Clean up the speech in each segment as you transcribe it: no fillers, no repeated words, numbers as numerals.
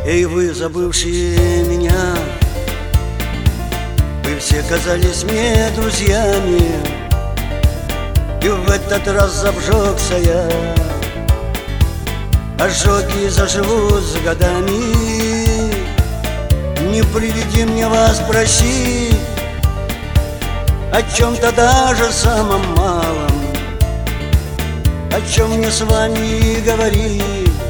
Эй, вы, забывшие меня, вы все казались мне друзьями, и в этот раз обжегся я. Ожоги заживут с годами, не приведи мне вас просить о чем-то даже самом малом, о чем мне с вами говорить.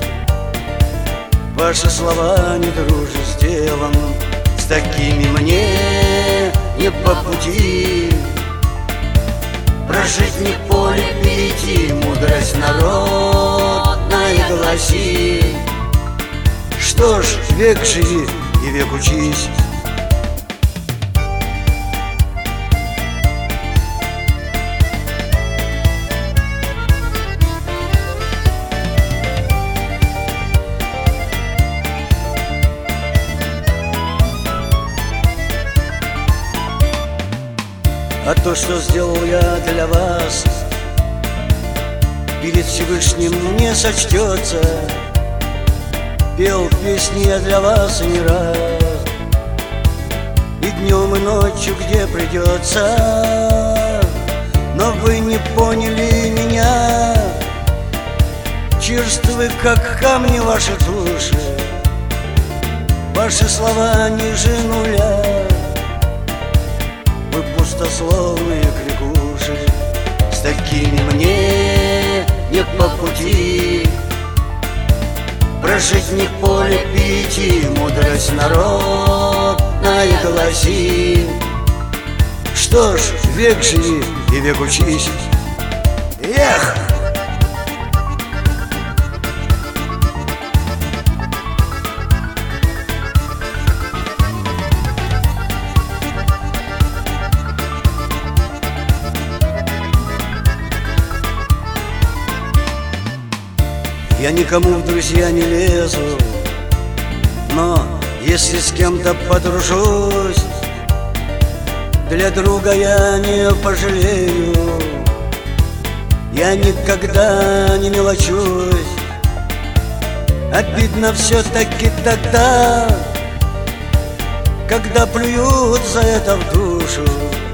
Ваши слова не дружат с делом, с такими мне не по пути. Прожить не поле перейти, мудрость народная гласит. Что ж, век живи и век учись. А то, что сделал я для вас, перед Всевышним не сочтется. Пел песни я для вас и не раз, и днем, и ночью, где придется. Но вы не поняли меня, черствы, как камни ваши души, ваши слова ниже нуля. Вы пустословные кликуши, с такими мне не по пути. Прожить не поле перейти, мудрость народная гласит. Что ж, век живи и век учись. Эх! Я никому в друзья не лезу, но если с кем-то подружусь, для друга я не пожалею. Я никогда не мелочусь. Обидно все-таки тогда, когда плюют за это в душу.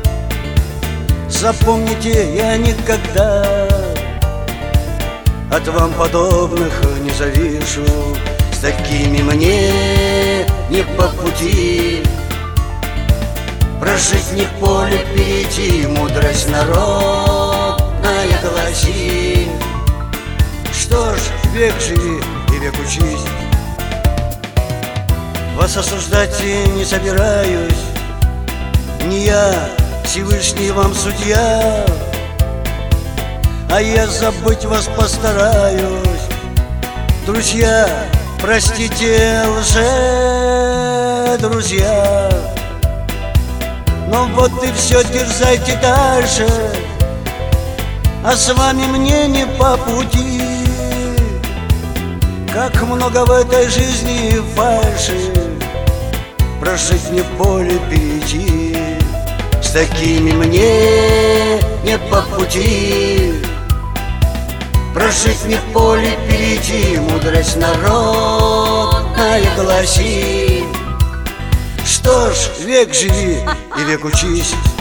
Запомните, я никогда от вам подобных не завишу. С такими мне не по пути. Прожить не поле перейти, мудрость народная гласит. Что ж, век живи и век учись. Вас осуждать не собираюсь, не я, Всевышний вам судья, а я забыть вас постараюсь. Друзья, простите, лже-друзья, но вот и все, дерзайте дальше, а с вами мне не по пути. Как много в этой жизни фальши, прожить не поле перейти. С такими мне не по пути. Прожить не в поле перейти, мудрость народная гласит. Что ж, век живи и век учись.